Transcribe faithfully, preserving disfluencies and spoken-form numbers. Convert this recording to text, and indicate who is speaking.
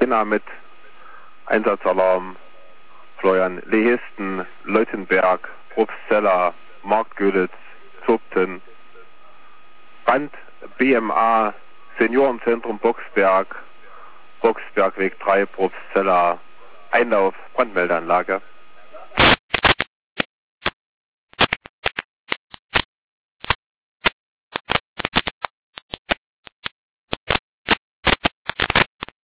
Speaker 1: Brenner mit Einsatzalarm, Florian Lehisten, Leutenberg, Probstzeller, Marktgöditz, Zupten, Band B M A, Seniorenzentrum Boxberg, Boxbergweg drei, Probstzeller, Einlauf, Brandmeldeanlage.